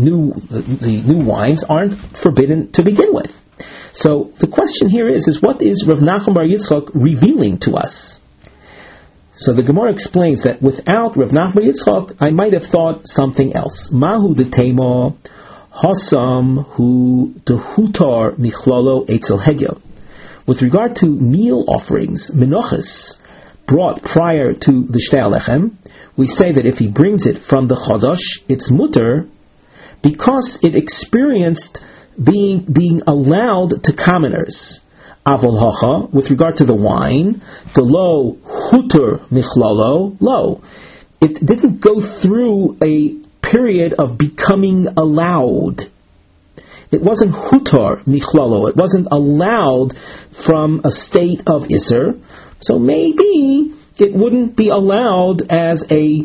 Speaker 1: new wines aren't forbidden to begin with. So the question here is what is Rav Nachman Bar Yitzchak revealing to us? So the Gemara explains that without Rav Nachman Bar Yitzchak, I might have thought something else. Mahu de Tema Hasam hu dehutar michlalo etzel hegel. With regard to meal offerings, menochas, brought prior to the Shtei Alechem, we say that if he brings it from the Chodosh, it's mutter, because it experienced being allowed to commoners. Avol hacha, with regard to the wine, the lo huter michlalo, lo. It didn't go through a period of becoming allowed. It wasn't hutar michlalo. It wasn't allowed from a state of iser. So maybe it wouldn't be allowed as a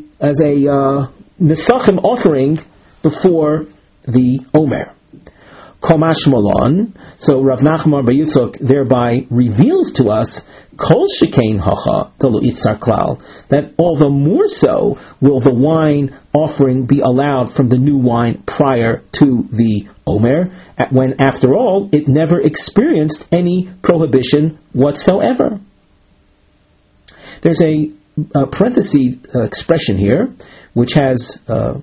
Speaker 1: nesachim offering before the Omer. Komash Malon. So Rav Nachman Bar Yitzchak thereby reveals to us Kol Shekain Hacha Telu Itzar Klal, that all the more so will the wine offering be allowed from the new wine prior to the Omer, when after all it never experienced any prohibition whatsoever. There's a parenthesis expression here which has a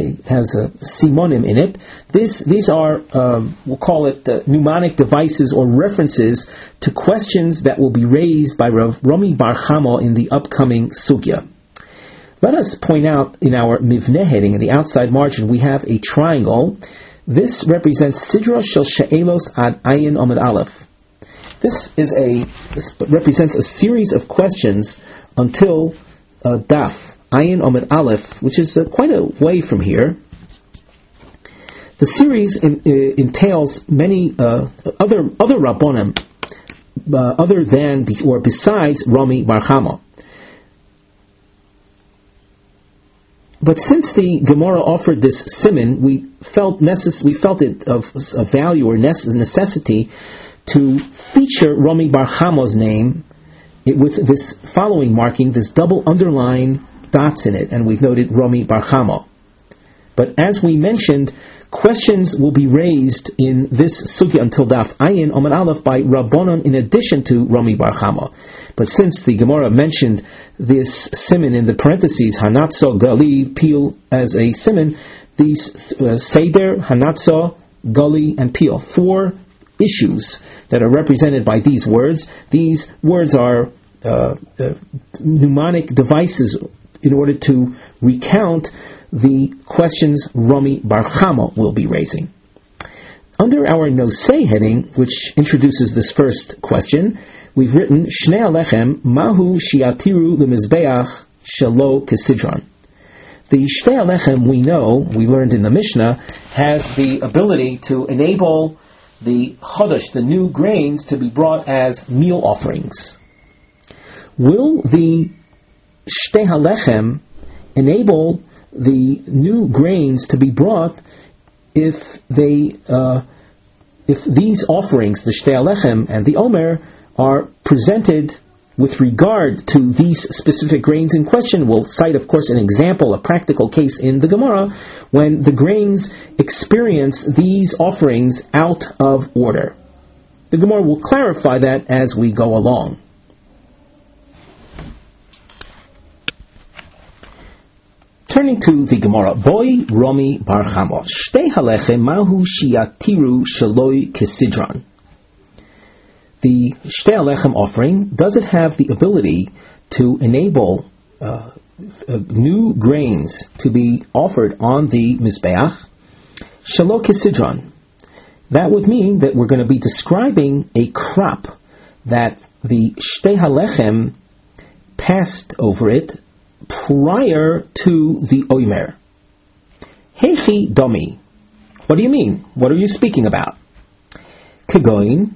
Speaker 1: simonim in it. These are, we'll call it mnemonic devices or references to questions that will be raised by Rav Rami Bar Chama in the upcoming sugya. Let us point out in our mivneh heading, in the outside margin, we have a triangle. This represents Sidra Shel She'elos Ad Ayin Omid Aleph. This represents a series of questions until Daf Ayin Omid Aleph, which is quite a way from here. The series entails many other Rabbonim, other than or besides Rami Bar Chama. But since the Gemara offered this siman, we felt it of value or necessity to feature Rami Bar Chama's name with this following marking, this double underline dots in it, and we've noted Rami Bar Chama. But as we mentioned, questions will be raised in this sugya until Daf Ayin Omid Aleph by Rabbanon in addition to Rami Bar Chama. But since the Gemara mentioned this siman in the parentheses, Hanatzo, Gali, Peel as a siman, these Seder, Hanatzo, Gali, and Peel, 4 issues that are represented by these words. These words are mnemonic devices in order to recount the questions Rami Bar Chama will be raising. Under our Nosei heading, which introduces this first question, we've written Shnei Alechem Mahu Shiatiru Lemizbeach Shelo Kesidron. The Shnei Alechem we learned in the Mishnah, has the ability to enable the Chodesh, the new grains, to be brought as meal offerings. Will the Shtei Halechem enable the new grains to be brought if these offerings, the Shtei Halechem and the Omer, are presented with regard to these specific grains in question? We'll cite, of course, an example, a practical case in the Gemara, when the grains experience these offerings out of order. The Gemara will clarify that as we go along. Returning to the Gemara, Boy Romi Bar Chama, Shtei Halechem Mahu Shiatiru Shaloi Kesidron. The Shtei Halechem offering, does it have the ability to enable new grains to be offered on the Mizbeach? Shaloi Kesidron. That would mean that we're going to be describing a crop that the Shtei Halechem passed over it prior to the Omer. Hechi Domi. What do you mean? What are you speaking about? Kegoin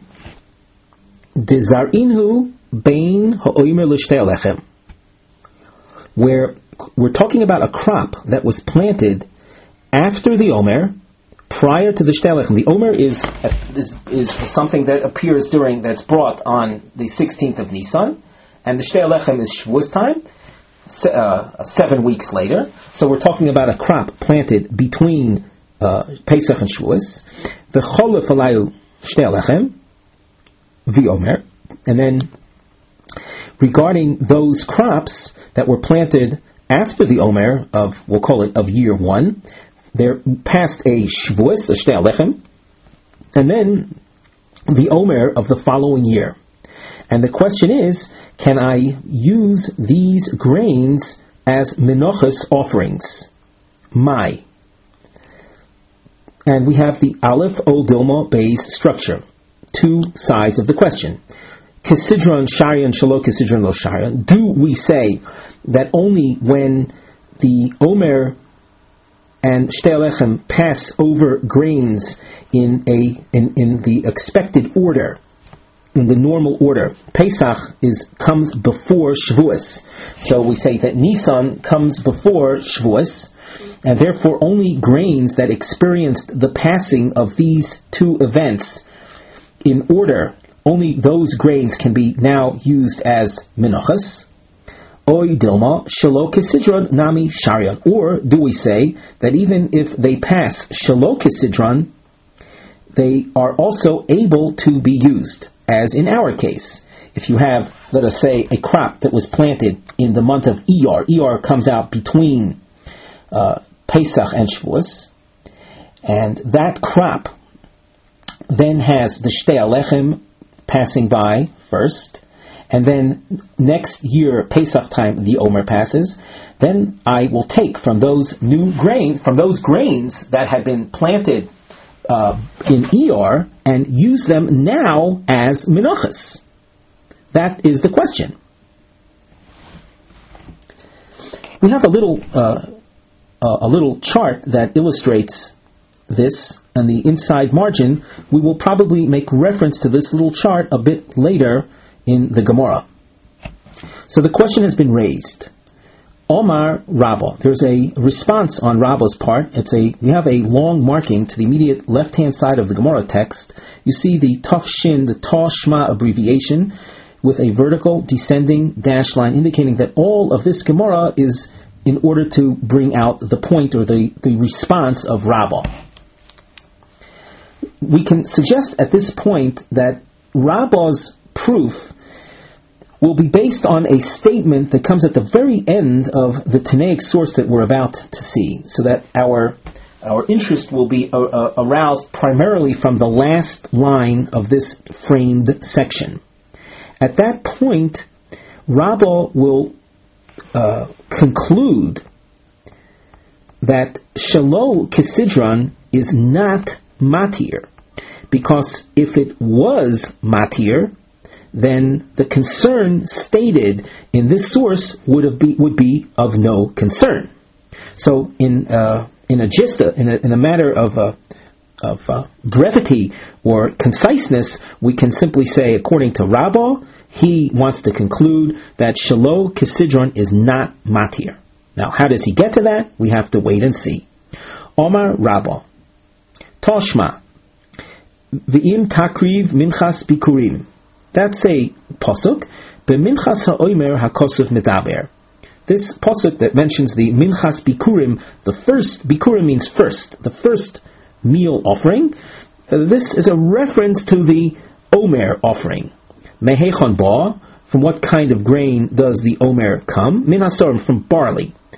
Speaker 1: Dezar'inhu Bein HaOmer L'Shtei Halechem. Where we're talking about a crop that was planted after the Omer, prior to the Shtei Halechem. The Omer is something that appears that's brought on the 16th of Nisan, and the Shtei Halechem is Shavuos time, 7 weeks later. So we're talking about a crop planted between Pesach and Shavuos. The Cholef Alayu Shtei Halechem, V'Omer. And then regarding those crops that were planted after the Omer we'll call it of year 1, they're past a Shavuos, a Shtei Halechem, and then the Omer of the following year. And the question is, can I use these grains as Menochas offerings? Mai. And we have the Aleph O Dilma Beis structure. 2 sides of the question. Kesidron Sharian Shalo Kesidron Lo Sharian. Do we say that only when the Omer and Shtei Halechem pass over grains in the expected order, in the normal order? Pesach comes before Shavuos, so we say that Nisan comes before Shavuos, and therefore only grains that experienced the passing of these 2 events in order, only those grains can be now used as Menochas. Oy Dilma Shalo Kesidron Nami Sharian. Or do we say that even if they pass Shalo Kesidron, they are also able to be used, as in our case? If you have, let us say, a crop that was planted in the month of Iyar. Iyar comes out between Pesach and Shavuos, and that crop then has the Shtei Halechem passing by first, and then next year, Pesach time, the Omer passes. Then I will take from those grains that had been planted in Iyar, and use them now as Menochas. That is the question. We have a little chart that illustrates this. On the inside margin, we will probably make reference to this little chart a bit later in the Gemara. So the question has been raised. Omar Rabba. There's a response on Rabba's part. We have a long marking to the immediate left-hand side of the Gemara text. You see the Taf Shin, the Ta Shma abbreviation, with a vertical descending dash line, indicating that all of this Gemara is in order to bring out the point or the response of Rabba. We can suggest at this point that Rabba's proof will be based on a statement that comes at the very end of the Tanaic source that we're about to see, so that our interest will be aroused primarily from the last line of this framed section. At that point, Rabba will conclude that Shalo Kesidron is not matir, because if it was matir, then the concern stated in this source would be of no concern. So in a matter of brevity or conciseness, we can simply say, according to Rabba, he wants to conclude that Shalo Kesidron is not matir. Now, how does he get to that? We have to wait and see. Omar Rabba. Toshma. V'im takriv minchas bikurim. That's a pasuk. B'minchas ha'omer ha'kosuf medaber. This pasuk that mentions the minchas bikurim, the first, bikurim means first, the first meal offering. This is a reference to the omer offering. Mehechon ba, from what kind of grain does the omer come? Min hasorim, from barley.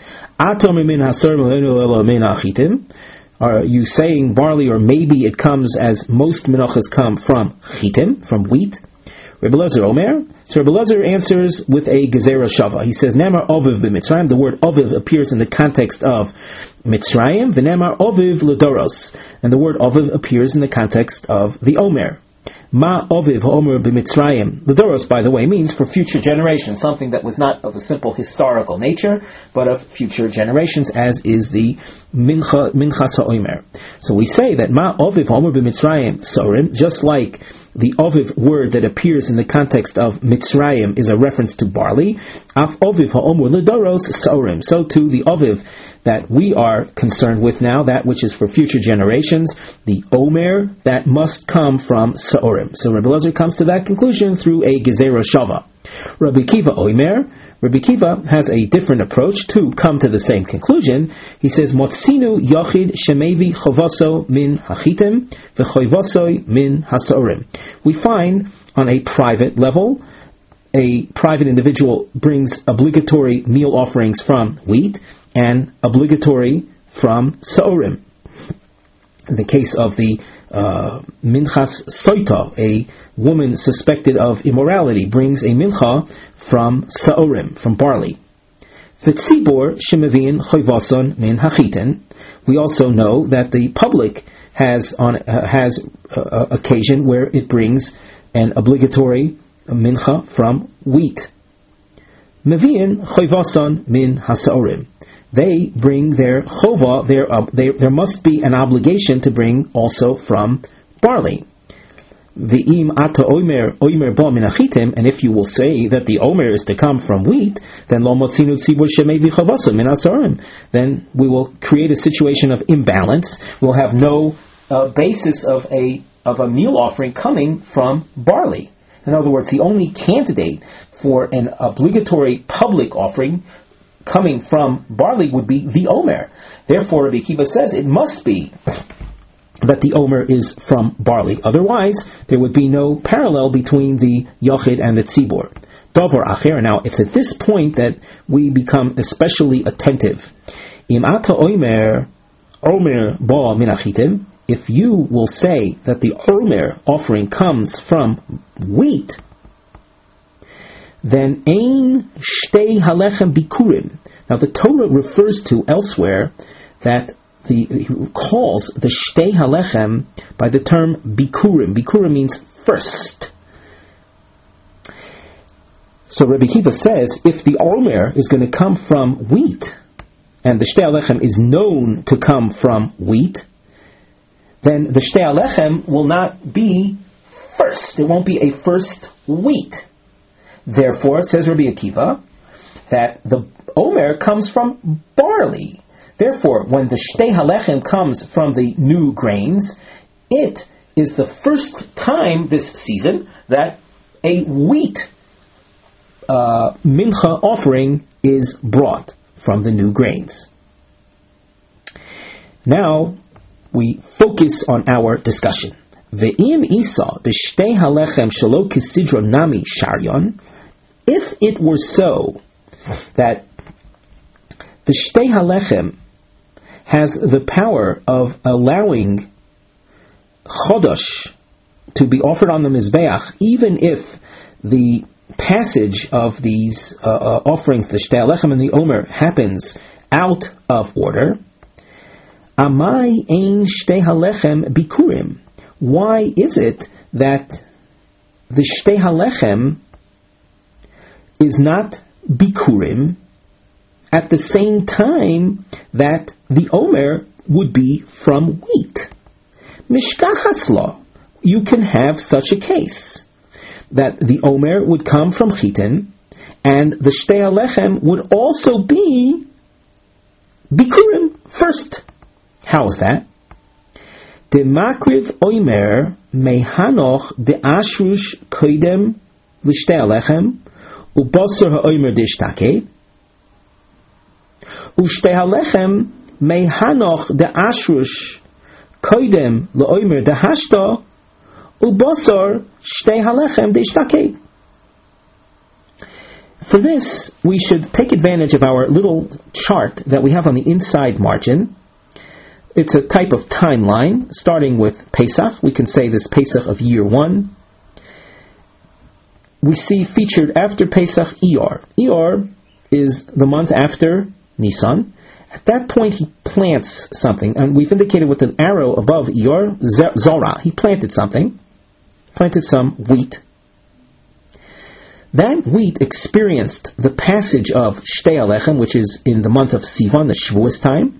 Speaker 1: Are you saying barley, or maybe it comes as most menachas come from chitim, from wheat? Rebbe Elazar Omer. So Rebbe Elazar answers with a gezerah shava. He says, Nemar oviv b'Mitzrayim. The word oviv appears in the context of Mitzrayim. V'nemar oviv l'doros. And the word oviv appears in the context of the Omer. Ma oviv ha'omer b'Mitzrayim. L'doros, by the way, means for future generations, something that was not of a simple historical nature, but of future generations, as is the minchas ha'omer. So we say that ma oviv ha'omer b'Mitzrayim sorim, just like the oviv word that appears in the context of Mitzrayim is a reference to barley. Af oviv ha'omer l'doros sorim. So too the oviv that we are concerned with now, that which is for future generations, the omer, that must come from Sa'orim. So Rabbi Elazar comes to that conclusion through a gezerah shava. Rabbi Kiva omer. Rabbi Kiva has a different approach to come to the same conclusion. He says, Motzinu yachid shemevi chovaso min hachitim v'choivasoi min hasa'orim. We find on a private level, a private individual brings obligatory meal offerings from wheat and obligatory from Sa'orim. In the case of the Minchas Soita, a woman suspected of immorality brings a mincha from Sa'orim, from barley. V'tzibor shemavin choivason min hachitin. We also know that the public has occasion where it brings an obligatory mincha from wheat. Mavin choivason min hasa'orim. They bring their chova, there must be an obligation to bring also from barley. V'im ata omer ba min hachitim, and if you will say that the omer is to come from wheat, then lo motzinu tzibur shemevi chavaso min hasarim. Then we will create a situation of imbalance. We'll have no basis of a meal offering coming from barley. In other words, the only candidate for an obligatory public offering coming from barley would be the omer. Therefore, Rabbi Akiva says it must be that the omer is from barley. Otherwise, there would be no parallel between the yachid and the tzibor. Davar acher. Now, it's at this point that we become especially attentive. Im ata omer ba min hachitim. If you will say that the omer offering comes from wheat, then ein shtei halechem bikurim. Now the Torah refers to elsewhere that he calls the shtei halechem by the term bikurim. Bikurim means first. So Rabbi Kiva says, if the omer is going to come from wheat, and the shtei halechem is known to come from wheat, then the shtei halechem will not be first. It won't be a first wheat. Therefore, says Rabbi Akiva, that the omer comes from barley. Therefore, when the shtei halechem comes from the new grains, it is the first time this season that a wheat mincha offering is brought from the new grains. Now, we focus on our discussion. Ve'im isa the shtei halechem shelo kisidro nami sharyon. If it were so that the shtei halechem has the power of allowing chodosh to be offered on the mizbeach, even if the passage of these offerings, the shtei halechem and the omer, happens out of order, amai ein shtei halechem bikurim. Why is it that the shtei halechem is not bikurim at the same time that the omer would be from wheat? Mishkachatzla, you can have such a case that the omer would come from chitin and the shtei halechem would also be bikurim first. How is that? De makriv omer mehanoch de ashrush koidem l'shtei halechem ubasar ha'omer dishtake u'shtei halechem mehanoch de ashrush koidem l'omer de hashta ubasar shtei halechem dishtake. For this, we should take advantage of our little chart that we have on the inside margin. It's a type of timeline, starting with Pesach. We can say this Pesach of year 1. We see featured after Pesach Iyar. Iyar is the month after Nisan. At that point, he plants something, and we've indicated with an arrow above Iyar, Zorah. He planted something, planted some wheat. That wheat experienced the passage of Shtei Alechem, which is in the month of Sivan, the Shavuos time.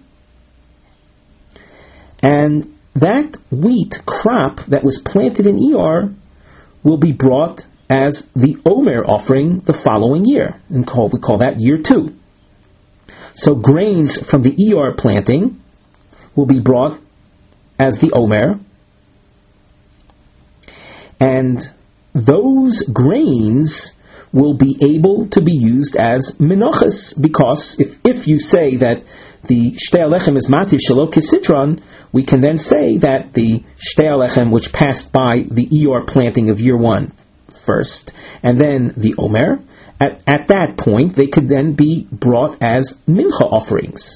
Speaker 1: And that wheat crop that was planted in Iyar will be brought as the Omer offering the following year. And we call that year 2. So grains from the Iyar planting will be brought as the Omer. And those grains will be able to be used as Menochas, because if you say that the Shtei Alechem is Matir Shelo Kisitron, we can then say that the Shtei Alechem, which passed by the Iyar planting of year 1 first, and then the Omer, at that point, they could then be brought as Mincha offerings.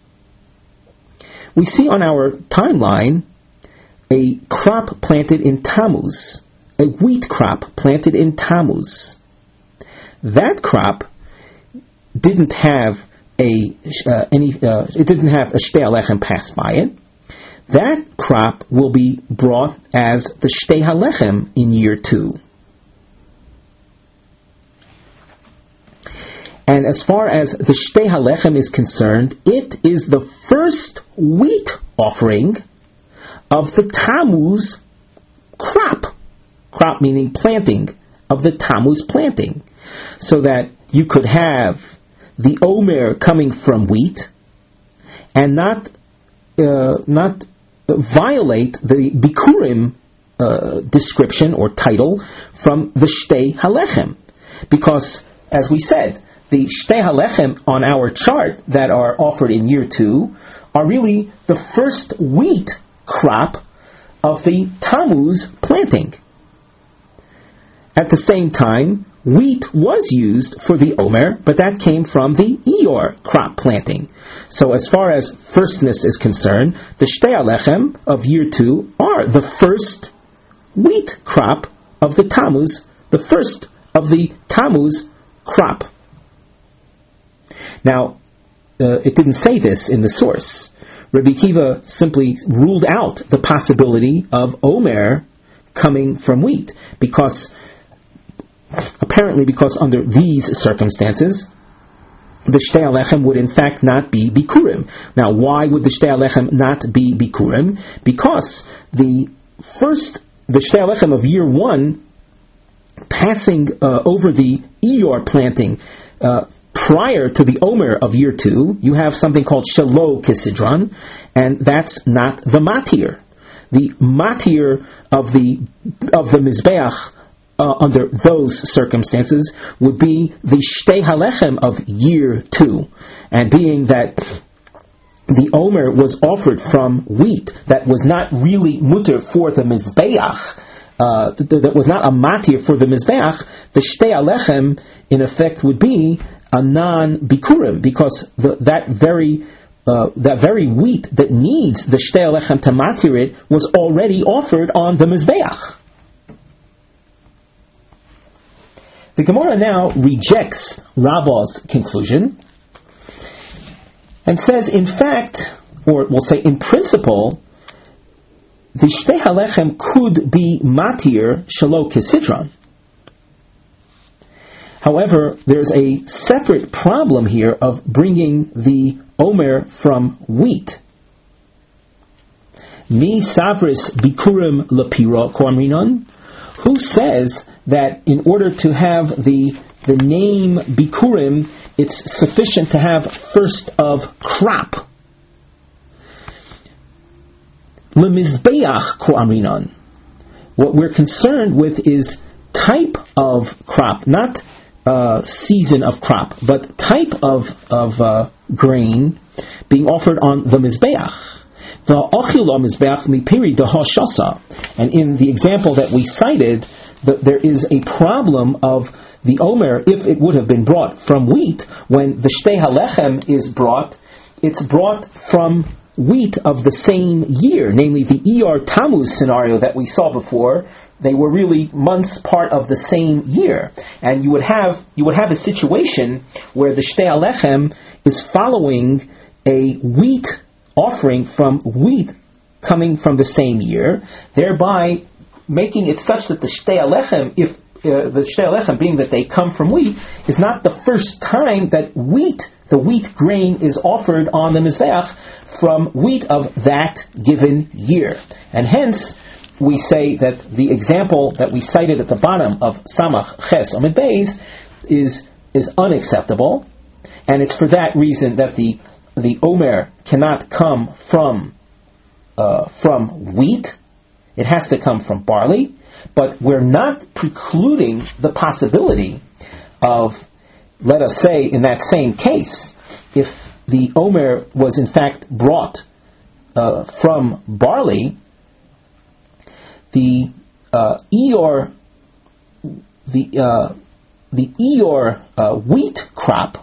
Speaker 1: We see on our timeline a crop planted in Tammuz, a wheat crop planted in Tammuz. That crop didn't have it didn't have a Shtei Alechem pass by it. That crop will be brought as the Shtei Halechem in year 2. And as far as the Shtei Halechem is concerned, it is the first wheat offering of the Tammuz crop. Crop meaning planting, of the Tammuz planting. So that you could have the Omer coming from wheat and not violate the Bikurim description or title from the Shtei Halechem. Because, as we said, the Shtei Halechem on our chart that are offered in year 2 are really the first wheat crop of the Tammuz planting. At the same time, wheat was used for the Omer, but that came from the Iyar crop planting. So as far as firstness is concerned, the Shtei Alechem of year 2 are the first wheat crop of the Tammuz, the first of the Tammuz crop. Now, it didn't say this in the source. Rabbi Akiva simply ruled out the possibility of Omer coming from wheat, because under these circumstances, the Shtei Alechem would in fact not be Bikurim. Now, why would the Shtei Alechem not be Bikurim? Because the Shtei Alechem of year 1, passing over the Iyar planting prior to the Omer of year 2, you have something called Shelo Kisidron, and that's not the Matir. The Matir of the Mizbeach under those circumstances would be the Shtei Halechem of year 2. And being that the Omer was offered from wheat that was not really mutter for the Mizbeach, that was not a matir for the Mizbeach, the Shtei Alechem in effect would be a non-bikurim, because that very wheat that needs the Shtei Alechem to matir it was already offered on the Mizbeach. The Gemara now rejects Rabbah's conclusion and says, in fact, or we'll say in principle, the Shtei Halechem could be matir shelo kisitron. However, there's a separate problem here of bringing the Omer from wheat. Mi savris bikurim lepira koamrinon. Who says that in order to have the name bikurim, it's sufficient to have first of crop? Lemizbeach koamrinon. What we're concerned with is type of crop, not season of crop, but type of grain being offered on the Mizbeach. And in the example that we cited, there is a problem of the Omer, if it would have been brought from wheat, when the Shtei HaLechem is brought, it's brought from wheat of the same year, namely the Iyar Tammuz scenario that we saw before. They were really months part of the same year, and you would have a situation where the Shtei HaLechem is following a wheat offering from wheat coming from the same year, thereby making it such that the Shtei HaLechem, if the Shtei HaLechem being that they come from wheat, is not the first time that the wheat grain is offered on the Mizbeach from wheat of that given year. And hence, we say that the example that we cited at the bottom of Samach Ches Amid Beis is unacceptable, and it's for that reason that the Omer cannot come from wheat. It has to come from barley, but we're not precluding the possibility of, let us say, in that same case, if the Omer was in fact brought from barley, the Eor wheat crop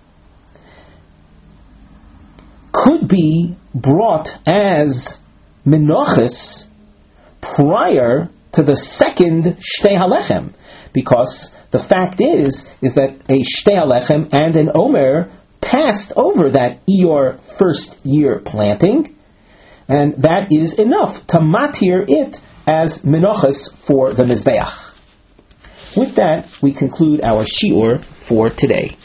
Speaker 1: could be brought as Menachos prior to the second Shtei HaLechem, because the fact is that a Shtei HaLechem and an Omer passed over that Eor first year planting, and that is enough to matir it as Menachos for the Mizbeach. With that, we conclude our shiur for today.